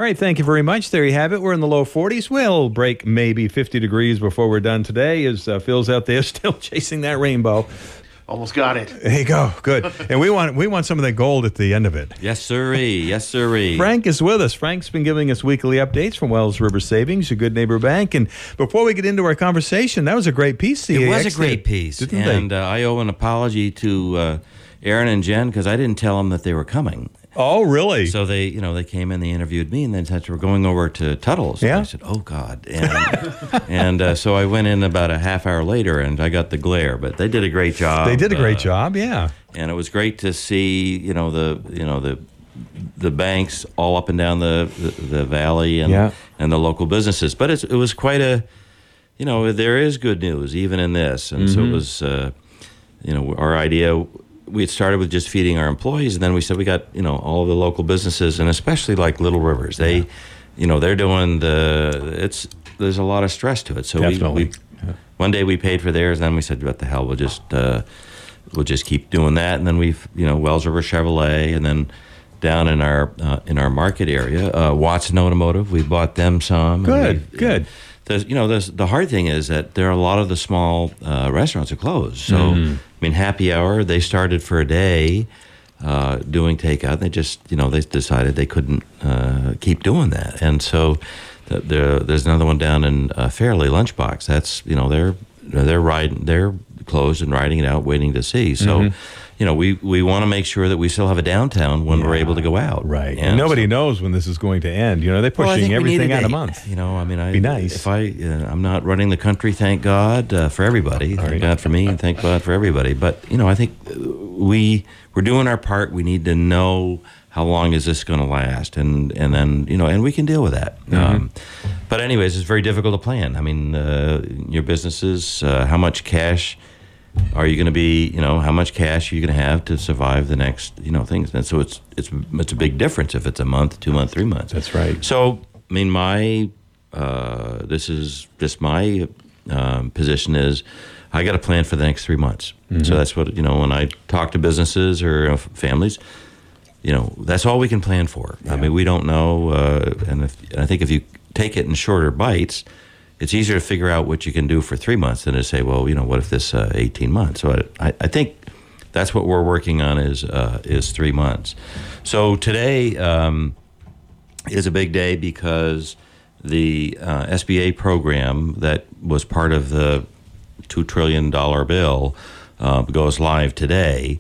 All right, thank you very much. There you have it. We're in the low 40s. We'll break maybe 50 degrees before we're done today as Phil's out there still chasing that rainbow. Almost got it. There you go. Good. And we want some of that gold at the end of it. Yes, sirree. Yes, sirree. Frank is with us. Frank's been giving us weekly updates from Wells River Savings, your good neighbor bank. And before we get into our conversation, that was a great piece. It was a great piece. And I owe an apology to Aaron and Jen because I didn't tell them that they were coming. Oh, really? So they came in, they interviewed me, and then said, we're going over to Tuttle's. Yeah. And I said, oh, God. And so I went in about a half hour later, and I got the glare. But they did a great job. They did a great job, yeah. And it was great to see, the banks all up and down the valley and the local businesses. But it was quite a, there is good news even in this. And so it was, our idea. We had started with just feeding our employees, and then we said we got all the local businesses, and especially like Little Rivers. They, they're doing there's a lot of stress to it. So we one day we paid for theirs, and then we said, what the hell, we'll just keep doing that. And then we've Wells River Chevrolet, and then down in our market area, Watson Automotive, we bought them some. Good. The hard thing is that there are a lot of the small restaurants are closed. So, happy hour, they started for a day doing takeout. They just, they decided they couldn't keep doing that. And so there's another one down in Fairleigh, Lunchbox. That's, they're closed and riding it out, waiting to see. So, we want to make sure that we still have a downtown when we're able to go out. Right. And nobody knows when this is going to end. They're pushing everything out a month. Be nice. If I'm not running the country, thank God for everybody. Thank God for me and thank God for everybody. But, I think we're doing our part. We need to know how long is this going to last, and then and we can deal with that. But anyways, it's very difficult to plan. Your businesses, how much cash are you going to be? How much cash are you going to have to survive the next things? And so it's a big difference if it's a month, 2 months, 3 months. That's right. So my this is just my position is I got a plan for the next 3 months. So that's what when I talk to businesses or families. That's all we can plan for. Yeah. We don't know, and I think if you take it in shorter bites, it's easier to figure out what you can do for 3 months than to say, well, what if this 18 months? So I think that's what we're working on is 3 months. So today is a big day because the SBA program that was part of the $2 trillion bill goes live today.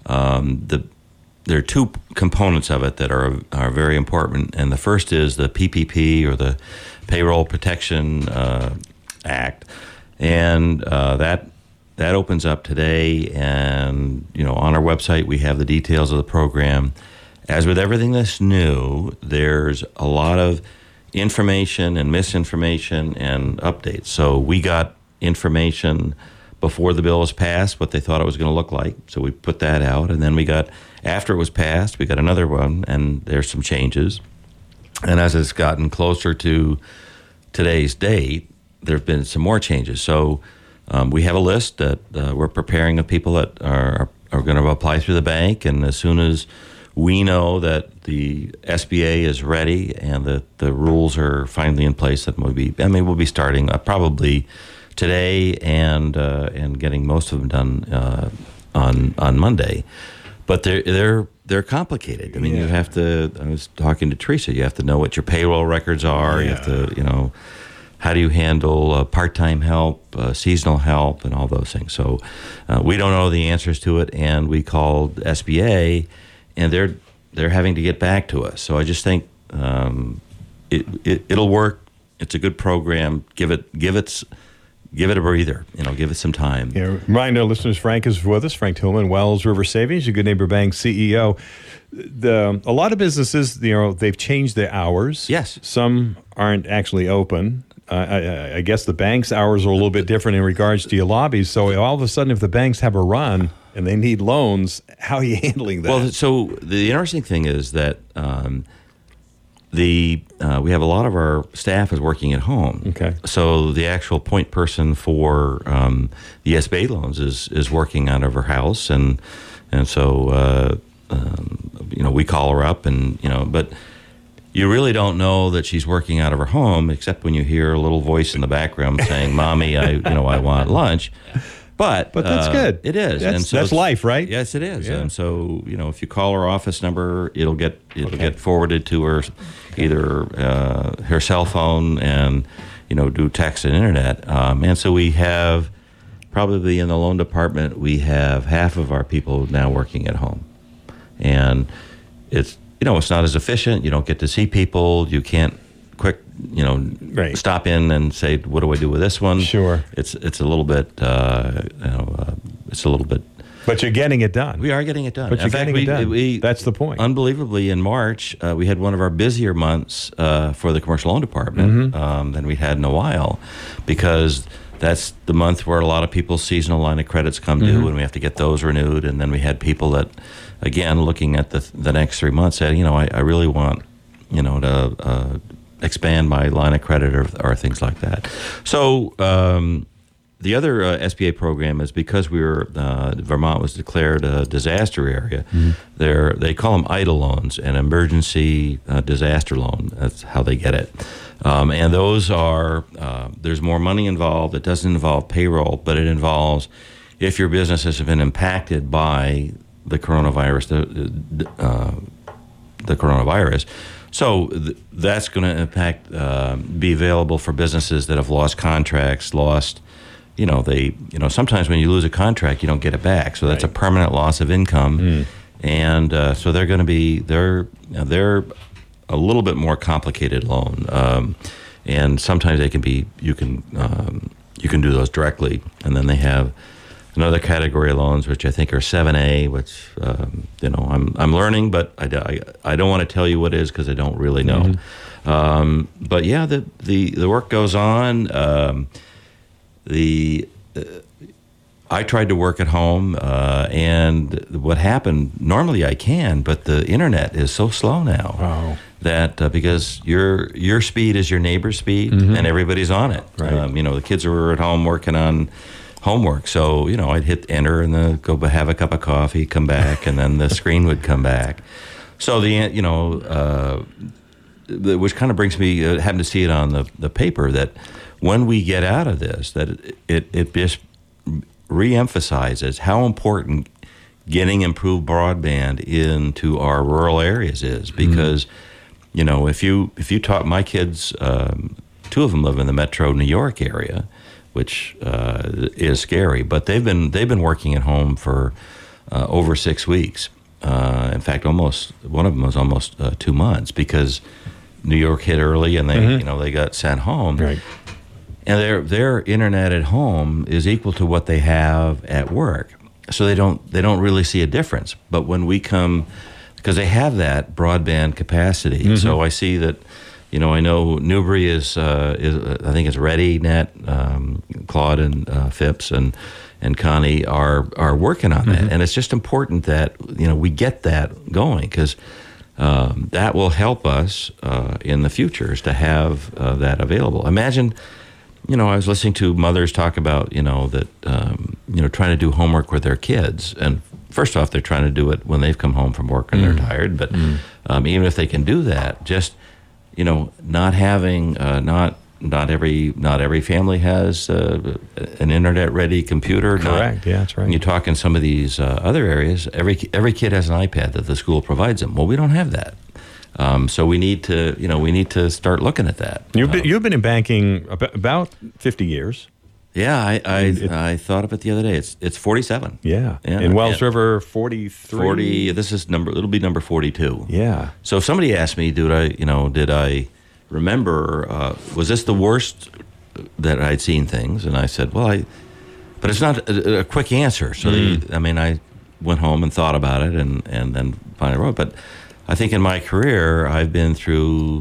There are two components of it that are very important, and the first is the PPP, or the Payroll Protection Act, and that opens up today. And on our website we have the details of the program. As with everything that's new, there's a lot of information and misinformation and updates. So we got information before the bill was passed, what they thought it was going to look like. So we put that out, and then after it was passed, we got another one, and there's some changes. And as it's gotten closer to today's date, there have been some more changes. So we have a list that we're preparing of people that are going to apply through the bank, and as soon as we know that the SBA is ready and that the rules are finally in place, that we'll be starting probably today and getting most of them done on Monday. But they're complicated. You have to. I was talking to Teresa. You have to know what your payroll records are. You have to, how do you handle part-time help, seasonal help, and all those things. So we don't know the answers to it, and we called SBA, and they're having to get back to us. So I just think it'll work. It's a good program. Give it a breather, give it some time. Yeah, remind our listeners, Frank is with us. Frank Tillman, Wells River Savings, your Good Neighbor Bank CEO. A lot of businesses, they've changed their hours. Yes. Some aren't actually open. I guess the bank's hours are a little bit different in regards to your lobbies. So all of a sudden, if the banks have a run and they need loans, how are you handling that? Well, so the interesting thing is that we have a lot of our staff is working at home. Okay. So the actual point person for the SBA loans is working out of her house, and so we call her up, and but you really don't know that she's working out of her home, except when you hear a little voice in the background saying, "Mommy, I want lunch." But that's good. It is. That's life, right? Yes, it is. Yeah. And so, if you call her office number, it'll get forwarded to her, either her cell phone and, do text and internet. And so we have, probably in the loan department, we have half of our people now working at home. And it's not as efficient. You don't get to see people. You can't quick, Right. stop in and say, what do I do with this one? Sure. It's a little bit, it's a little bit. But you're getting it done. We are getting it done. But you're getting it done. That's the point. Unbelievably, in March, we had one of our busier months for the commercial loan department than we had in a while, because that's the month where a lot of people's seasonal line of credits come due, and we have to get those renewed. And then we had people that, again, looking at the next 3 months, said, I really want, to expand my line of credit or things like that. So the other SBA program is, because Vermont was declared a disaster area. They call them EIDL loans, an emergency disaster loan. That's how they get it. And those are, there's more money involved. It doesn't involve payroll, but it involves if your business has been impacted by the coronavirus, the coronavirus. So that's going to impact, be available for businesses that have lost contracts, sometimes when you lose a contract, you don't get it back. So that's a permanent loss of income. And so they're going to be, they're a little bit more complicated loan. And sometimes they can be, you can do those directly. And then they have another category of loans, which I think are 7A, which, I'm learning, but I don't want to tell you what it is because I don't really know. But yeah, the work goes on. I tried to work at home, and what happened, normally I can, but the internet is so slow now that because your speed is your neighbor's speed, and everybody's on it. Right. The kids were at home working on homework, so I'd hit enter and then go have a cup of coffee, come back, and then the screen would come back. So which kind of brings me, having to see it on the paper, that when we get out of this, that it just reemphasizes how important getting improved broadband into our rural areas is. Because if you talk, my kids, two of them live in the metro New York area, which is scary, but they've been working at home for over 6 weeks. In fact, one of them was almost 2 months, because New York hit early and they got sent home. Right. And their internet at home is equal to what they have at work, so they don't really see a difference. But when we come, because they have that broadband capacity, so I see that. I know Newbury is I think it's ReadyNet, Claude and Phipps and Connie are working on that, and it's just important that we get that going, because that will help us in the future, is to have that available. Imagine. I was listening to mothers talk about, that, trying to do homework with their kids. And first off, they're trying to do it when they've come home from work and they're tired. But even if they can do that, just, not having, not every family has an internet-ready computer. Correct. Yeah, that's right. When you talk in some of these other areas, every kid has an iPad that the school provides them. Well, we don't have that. So we need to start looking at that. You've been in banking about 50 years. Yeah, I thought of it the other day. It's 47. Yeah. In Wells River, 43. 40. It'll be number 42. Yeah. So if somebody asked me, did I remember, was this the worst that I'd seen things? And I said, but it's not a quick answer. So I went home and thought about it, and then finally wrote. But I think in my career, I've been through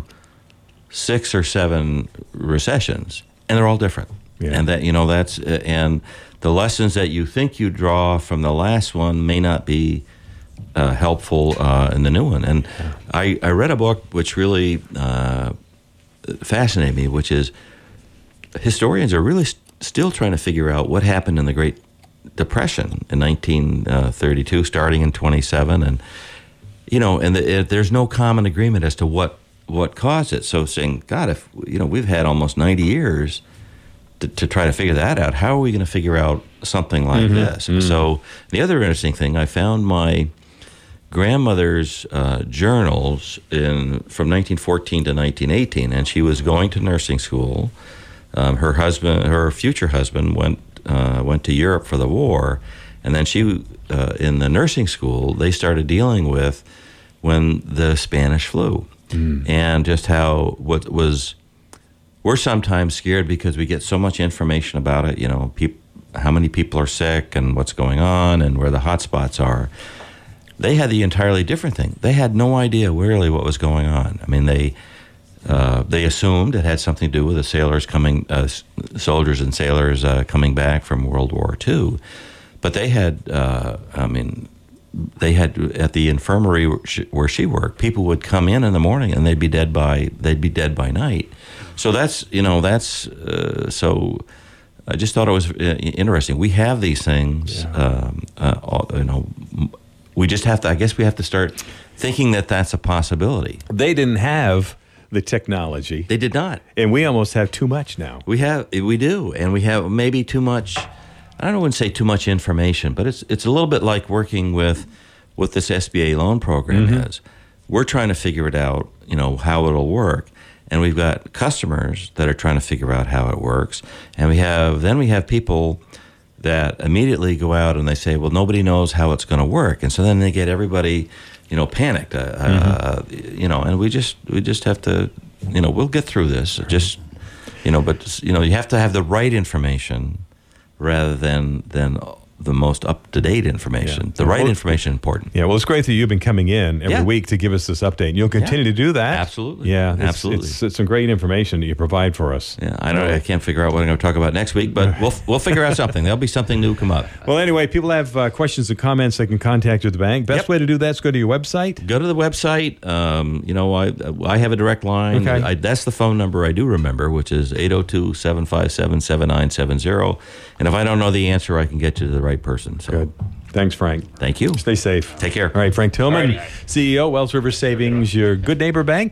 6 or 7 recessions, and they're all different. Yeah. And that's and the lessons that you think you draw from the last one may not be helpful in the new one. And I read a book which really fascinated me, which is historians are really still trying to figure out what happened in the Great Depression in 1932, starting in 27, and there's no common agreement as to what what caused it. So saying, God, if we've had almost 90 years to try to figure that out, how are we going to figure out something like this? So the other interesting thing, I found my grandmother's journals from 1914 to 1918, and she was going to nursing school. Her future husband, went to Europe for the war, and then she, in the nursing school, they started dealing with when the Spanish flu, and just how we're sometimes scared because we get so much information about it. How many people are sick and what's going on and where the hot spots are. They had the entirely different thing. They had no idea really what was going on. I mean, they assumed it had something to do with the soldiers and sailors coming back from World War II, but they had, at the infirmary where she worked, people would come in the morning and they'd be dead by night. So so I just thought it was interesting. We have these things, we just have to. I guess we have to start thinking that that's a possibility. They didn't have the technology. They did not, and we almost have too much now. We do, and we have maybe too much. I wouldn't say too much information, but it's a little bit like working with what this SBA loan program is. We're trying to figure it out, how it'll work, and we've got customers that are trying to figure out how it works, and we have people that immediately go out and they say, well, nobody knows how it's going to work. And so then they get everybody, panicked, and we just have to, we'll get through this. Just, but, you have to have the right information rather than the most up-to-date information. The right information is important. Yeah, well, it's great that you've been coming in every week to give us this update, and you'll continue to do that. Absolutely. Yeah, absolutely. It's some great information that you provide for us. Yeah, I can't figure out what I'm going to talk about next week, but we'll figure out something. There'll be something new come up. Well, anyway, people have questions and comments they can contact you at the bank. Best way to do that is go to your website. Go to the website. I have a direct line. Okay. That's the phone number I do remember, which is 802-757-7970. And if I don't know the answer, I can get you to the right person. So. Good. Thanks, Frank. Thank you. Stay safe. Take care. All right, Frank Tillman, CEO, Wells River Savings, your good neighbor bank.